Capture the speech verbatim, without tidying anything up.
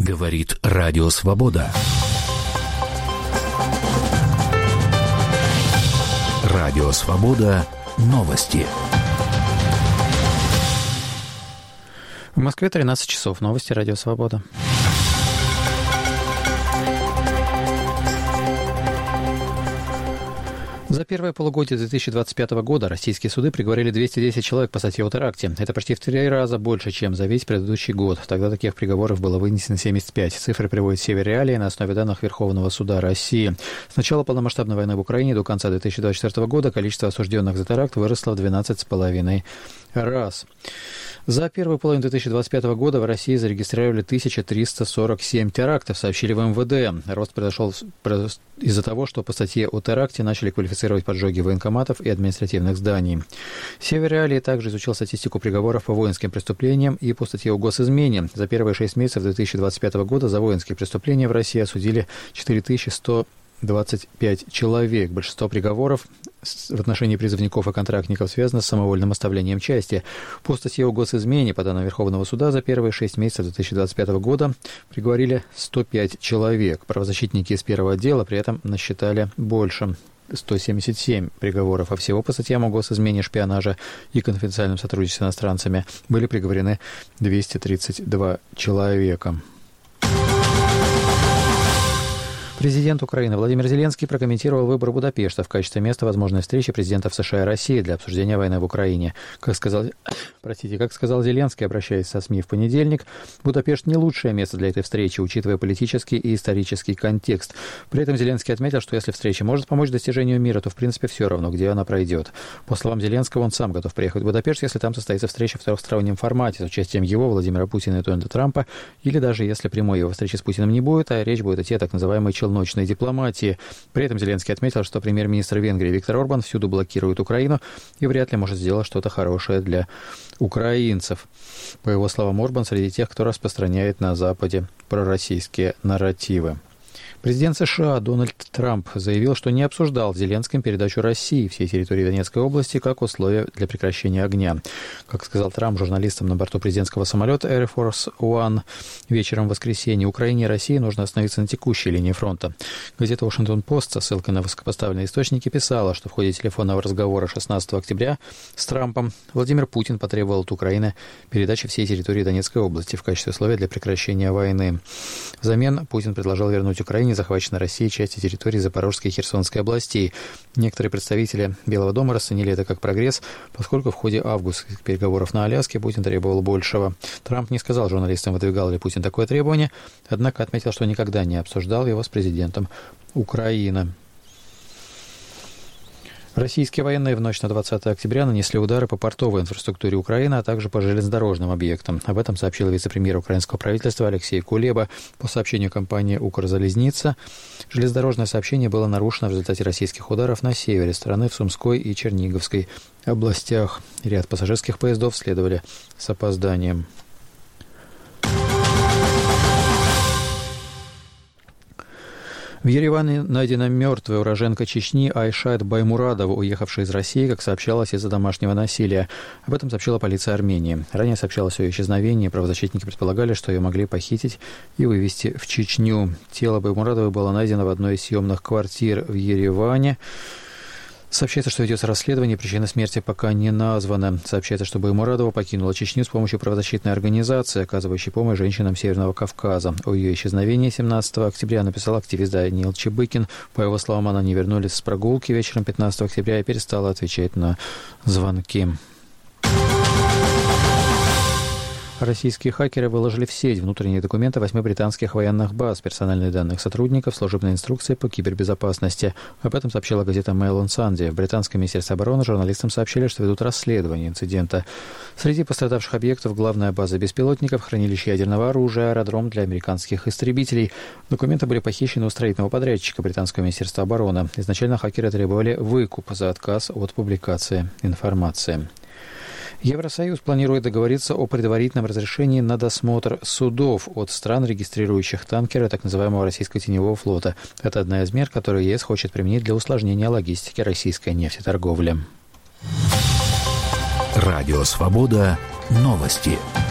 Говорит Радио Свобода. Радио Свобода. Новости. В Москве тринадцать часов. Новости Радио Свобода. За первое полугодие две тысячи двадцать пятого года российские суды приговорили двести десять человек по статье о теракте. Это почти в три раза больше, чем за весь предыдущий год. Тогда таких приговоров было вынесено семьдесят пять. Цифры приводит Северреалии на основе данных Верховного суда России. С начала полномасштабной войны в Украине до конца две тысячи двадцать четвёртого года количество осужденных за теракт выросло в двенадцать с половиной раз. За первую половину две тысячи двадцать пятого года в России зарегистрировали тысяча триста сорок семь терактов, сообщили в эм вэ дэ. Рост произошел из-за того, что по статье о теракте начали квалифицировать поджоги военкоматов и административных зданий. Северреалии также изучил статистику приговоров по воинским преступлениям и по статье о госизмене. За первые шесть месяцев две тысячи двадцать пятого года за воинские преступления в России осудили четыре тысячи сто двадцать пять человек. Большинство приговоров в отношении призывников и контрактников связано с самовольным оставлением части. По статье о госизмене, по данным Верховного суда, за первые шесть месяцев две тысячи двадцать пятого года приговорили сто пять человек. Правозащитники из первого отдела при этом насчитали больше. сто семьдесят семь приговоров, а всего по статьям о госизмене, шпионаже и конфиденциальном сотрудничестве с иностранцами были приговорены двести тридцать два человека. Президент Украины Владимир Зеленский прокомментировал выбор Будапешта в качестве места возможной встречи президентов США и России для обсуждения войны в Украине. Как сказал, простите, как сказал Зеленский, обращаясь со СМИ в понедельник, Будапешт не лучшее место для этой встречи, учитывая политический и исторический контекст. При этом Зеленский отметил, что если встреча может помочь достижению мира, то в принципе все равно, где она пройдет. По словам Зеленского, он сам готов приехать в Будапешт, если там состоится встреча в трехстороннем формате с участием его, Владимира Путина и Дональда Трампа, или даже если прямой его встречи с Путиным не будет, а речь будет идти о так называемой челночной дипломатии. При этом Зеленский отметил, что премьер-министр Венгрии Виктор Орбан всюду блокирует Украину и вряд ли может сделать что-то хорошее для украинцев. По его словам, Орбан среди тех, кто распространяет на Западе пророссийские нарративы. Президент США Дональд Трамп заявил, что не обсуждал с Зеленским передачу России всей территории Донецкой области как условие для прекращения огня. Как сказал Трамп журналистам на борту президентского самолета Air Force One вечером в воскресенье, Украине и России нужно остановиться на текущей линии фронта. Газета Washington Post со ссылкой на высокопоставленные источники писала, что в ходе телефонного разговора шестнадцатого октября с Трампом Владимир Путин потребовал от Украины передачи всей территории Донецкой области в качестве условия для прекращения войны. Взамен Путин предложил вернуть Украине захваченной Россией части территории Запорожской и Херсонской областей. Некоторые представители Белого дома расценили это как прогресс, поскольку в ходе августских переговоров на Аляске Путин требовал большего. Трамп не сказал журналистам, выдвигал ли Путин такое требование, однако отметил, что никогда не обсуждал его с президентом Украины. Российские военные в ночь на двадцатое октября нанесли удары по портовой инфраструктуре Украины, а также по железнодорожным объектам. Об этом сообщил вице-премьер украинского правительства Алексей Кулеба. По сообщению компании «Укрзалезница», железнодорожное сообщение было нарушено в результате российских ударов на севере страны в Сумской и Черниговской областях. Ряд пассажирских поездов следовали с опозданием. В Ереване найдена мертвая уроженка Чечни Айшат Баймурадова, уехавшая из России, как сообщалось, из-за домашнего насилия. Об этом сообщила полиция Армении. Ранее сообщалось о ее исчезновении. Правозащитники предполагали, что ее могли похитить и вывезти в Чечню. Тело Баймурадовой было найдено в одной из съемных квартир в Ереване. Сообщается, что ведется расследование, причина смерти пока не названа. Сообщается, что Баймурадова покинула Чечню с помощью правозащитной организации, оказывающей помощь женщинам Северного Кавказа. О ее исчезновении семнадцатого октября написал активист Даниил Чебыкин. По его словам, она не вернулась с прогулки вечером пятнадцатого октября и перестала отвечать на звонки. Российские хакеры выложили в сеть внутренние документы восьми британских военных баз, персональные данные сотрудников, служебные инструкции по кибербезопасности. Об этом сообщила газета Mail on Sunday. В британском министерстве обороны журналистам сообщили, что ведут расследование инцидента. Среди пострадавших объектов главная база беспилотников, хранилище ядерного оружия, аэродром для американских истребителей. Документы были похищены у строительного подрядчика британского министерства обороны. Изначально хакеры требовали выкуп за отказ от публикации информации. Евросоюз планирует договориться о предварительном разрешении на досмотр судов от стран, регистрирующих танкеры так называемого российского теневого флота. Это одна из мер, которую ЕС хочет применить для усложнения логистики российской нефтеторговли. Радио «Свобода». Новости.